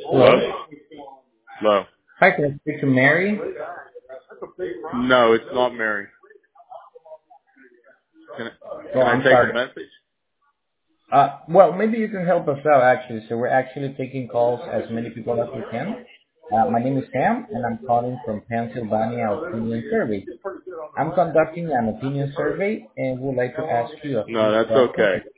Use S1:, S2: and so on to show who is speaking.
S1: Hello?
S2: Hello? Hello?
S1: Hi, can I speak to Mary?
S2: No, it's not Mary. Can
S1: Oh,
S2: can I
S1: I'm
S2: take a
S1: sorry.
S2: message?
S1: Well, maybe you can help us out, actually. So we're actually taking calls as many people as we can. My name is Sam, and I'm calling from Pennsylvania Opinion Survey. I'm conducting an opinion survey and would like to ask you a few
S2: No, that's
S1: questions.
S2: okay.